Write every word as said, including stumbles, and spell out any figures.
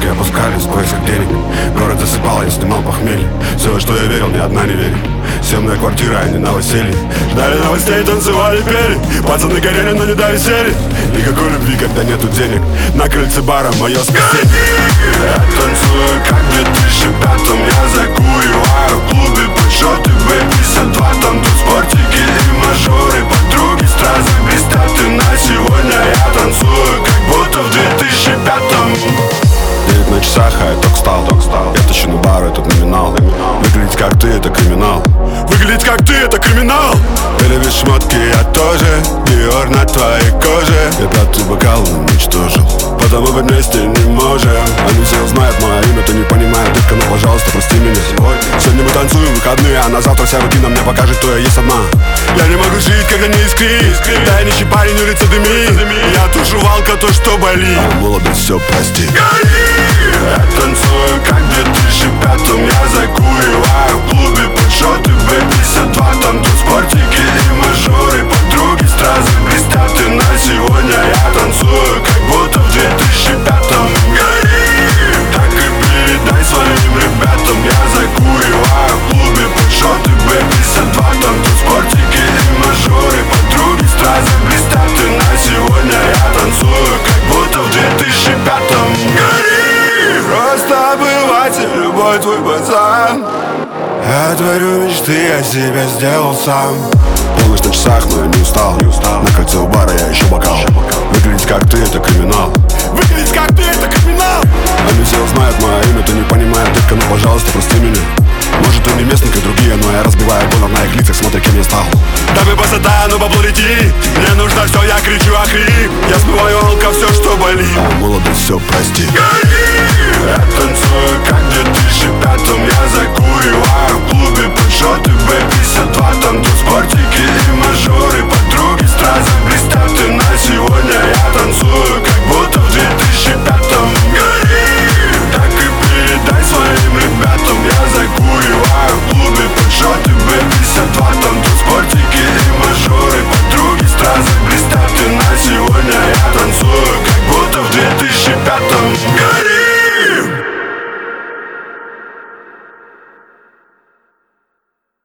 Сумерки опускались в поисках денег. Город засыпал, я снимал похмелье. Все, что я верил, ни одна не верит. Съемная квартира, а не новоселье. Ждали новостей, танцевали, пели. Пацаны горели, но не дали сели. Никакой любви, когда нету денег. На крыльце бара мое спасение. Я танцую, как в две тысячи пятом. Я закуриваю в клубе подсчеты бэ пятьдесят два. Там тут спортики и мажоры. Подруги стразы блестят. И на сегодня я танцую, как будто в две тысячи пятом. Девять на часах, а я только встал, только встал. Я тащу на бар, этот номинал. Выглядеть как ты, это криминал. Выглядеть как ты, это криминал. Перевес шмотки, я тоже. Диор на твоей коже. Я пятый бокал уничтожил, потому мы вместе не можем. Они все узнают мое имя, ты не понимаешь, детка, ну пожалуйста, прости меня. Сегодня мы танцуем выходные, а на завтра вся рутина мне покажет, кто я есть одна. Я не могу жить, когда не искрит. Да я нищий парень, улица дымит. Я тушевалка, то, что болит. А молодость все прости. Я танцую, как в две тысячи пятом. Я закуриваю в клубе подсчеты бэ пятьдесят два. Там тут спортики и мажоры. Подруги стразы блестят. И на сегодня я танцую, как будто в две тысячи пятом. Так и передай своим ребятам. Я закуриваю в клубе подсчеты бэ пятьдесят два. Там тут спортики и мажоры. Подруги стразы блестят. И на сегодня я танцую, как будто в две тысячи пятом. Просто обыватель, любой твой пацан. Я творю мечты, я себя сделал сам. Полночь на часах, но я не устал, не устал. На кольце у бара я еще бокал. Выглядеть как ты, это криминал. Выглядеть как ты, это криминал. Они все узнают мое имя, ты не понимаешь, детка, ну пожалуйста, прости меня. Может, ты не местный, как другие, но я разбиваю гонор на их лицах, смотри, кем я стал. Даме высота, но бабло лети. Мне нужно все, я кричу, охрип. Я смываю алко, все, что болит. А молодость все прости.